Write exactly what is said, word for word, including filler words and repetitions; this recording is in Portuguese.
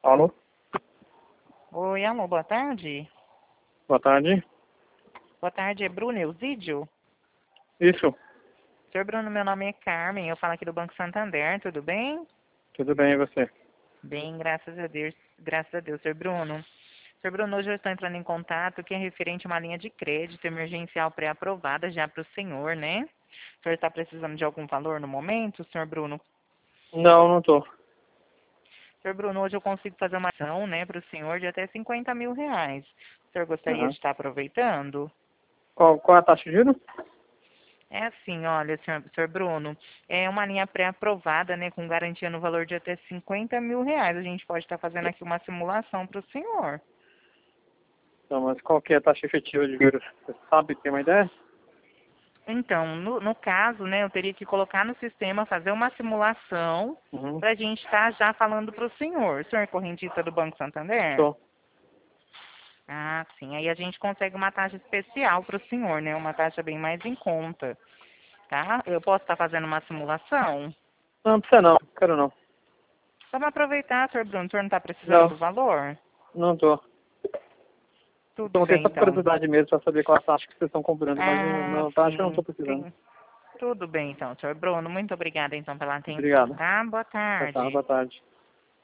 Alô? Oi, alô, boa tarde. Boa tarde. Boa tarde, é Bruno Eusídio? Isso, Senhor Bruno, meu nome é Carmen, eu falo aqui do Banco Santander, tudo bem? tudo bem e você? Bem, graças a Deus, graças a Deus, senhor Bruno. Senhor Bruno, hoje eu estou entrando em contato que é referente a uma linha de crédito emergencial pré-aprovada já para o senhor, né? O senhor está precisando de algum valor no momento, senhor Bruno? Não, não tô. Senhor Bruno, hoje eu consigo fazer uma ação, né, para o senhor de até cinquenta mil reais. O senhor gostaria de Aham. estar aproveitando? Qual, qual é a taxa de juros? É assim, olha, senhor, senhor Bruno, é uma linha pré-aprovada, né, com garantia no valor de até cinquenta mil reais. A gente pode estar fazendo aqui uma simulação para o senhor. Não, mas qual que é a taxa efetiva de juros? Você sabe, tem uma ideia? Então, no, no caso, né, eu teria que colocar no sistema, fazer uma simulação Uhum. para a gente estar já falando para o senhor. O senhor é correntista do Banco Santander? Tô. Ah, sim. Aí a gente consegue uma taxa especial para o senhor, né? Uma taxa bem mais em conta, tá? Eu posso estar fazendo uma simulação? Não, não precisa não, quero não. Só para aproveitar, senhor Bruno, o senhor não está precisando Não, do valor? não tô. Eu Tudo coloquei bem, só por então. curiosidade mesmo pra saber qual a taxa que vocês estão cobrando, mas não, Ah, não, taxa eu não tô sim, precisando. sim. Tudo bem, então, senhor Bruno. Muito obrigada, então, pela atenção, Obrigado. tá? Boa Tá, tá, tarde. boa tarde.